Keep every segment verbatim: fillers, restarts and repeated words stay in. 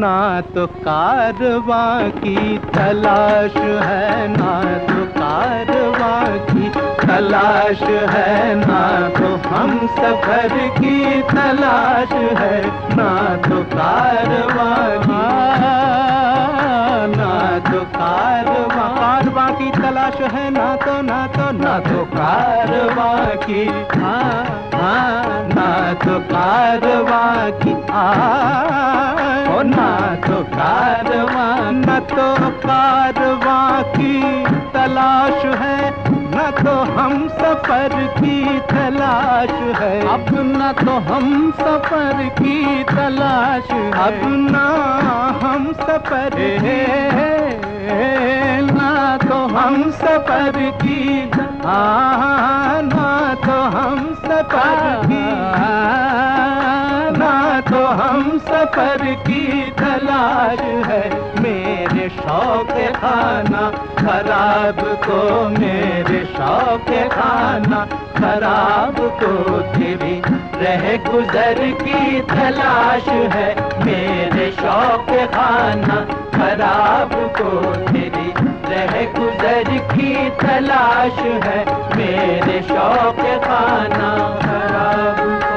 ना तो कारवां की तलाश है, ना तो कारवां की तलाश है, ना तो हम सफर की तलाश है, ना तो कारवां की, ना तो कारवां कारवां की तलाश है, ना तो ना तो ना तो कारवां की, हाँ हाँ ना तो कारवां की, आ ओ ना तो कारवां, न तो कारवां की तलाश है, न तो हम सफर की तलाश है, अब न तो हम सफर की तलाश है, अब ना हम सफर है, ना तो हम सफर की, हाँ ना तो हम सफर की, ना तो हम सफर की तलाश है। मेरे शौक खाना खराब को, मेरे शौक खाना खराब को तेरी रह गुजर की तलाश है, मेरे शौक खाना खराब को तेरी रह गुजर की तलाश है, मेरे शौक खाना खराब को।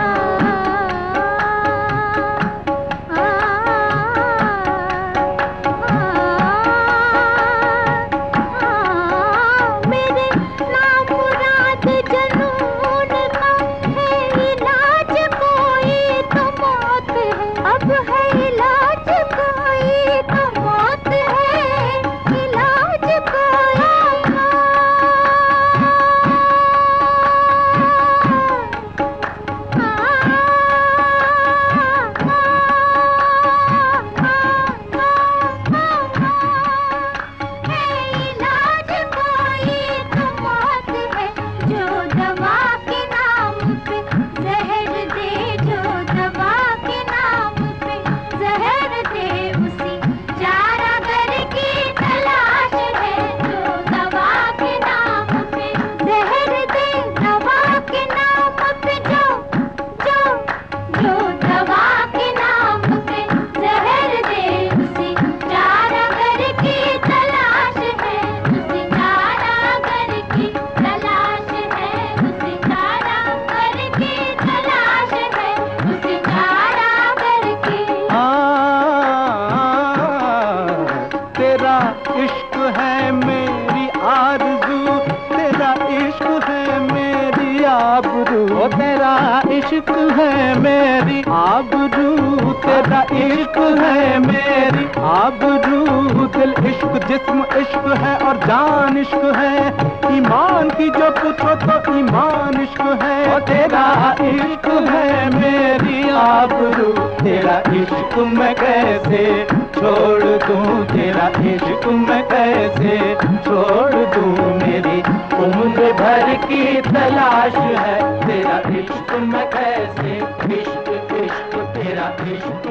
इश्क है मेरी आरज़ू, तेरा इश्क है मेरी आबरू, ओ तेरा इश्क है मेरी आबरू, तेरा इश्क है मेरी आबरू, दिल इश्क जिस्म इश्क है और जान इश्क है, ईमान की जो पूछो तो ईमान इश्क है, ओ तेरा इश्क है मेरी आबरू, तेरा इश्क मैं कैसे छोड़ दूं, तेरा इश्क मैं कैसे छोड़ दूं, मेरी उम्र भर की तलाश है, तेरा इश्क मैं कैसे, इश्क इश्क तेरा इश्क